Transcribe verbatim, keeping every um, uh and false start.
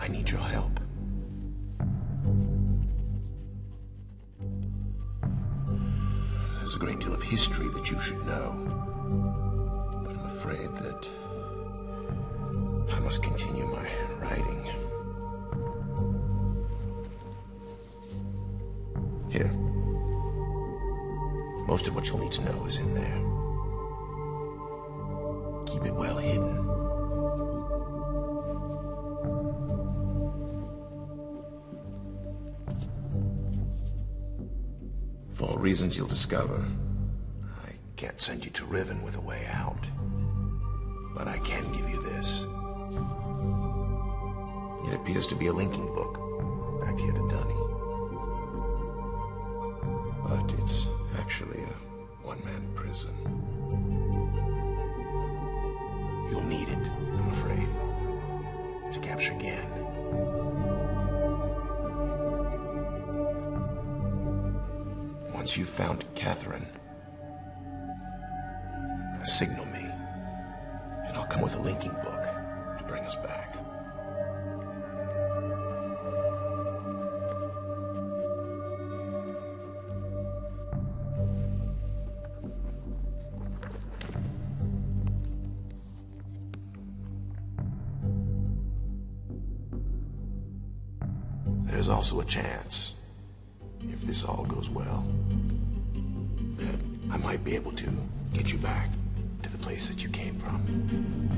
I need your help. There's a great deal of history that you should know, but I'm afraid that I must continue my writing. Here. Most of what you'll need to know is in there. Keep it well hidden. For all reasons you'll discover, I can't send you to Riven with a way out. But I can give you this. It appears to be a linking book back here to Dunny. But it's actually a one-man prison. You'll need it, I'm afraid, to capture Gan. Once you've found Catherine, signal me, and I'll come with a linking book to bring us back. There's also a chance, if this all goes well, that I might be able to get you back to the place that you came from.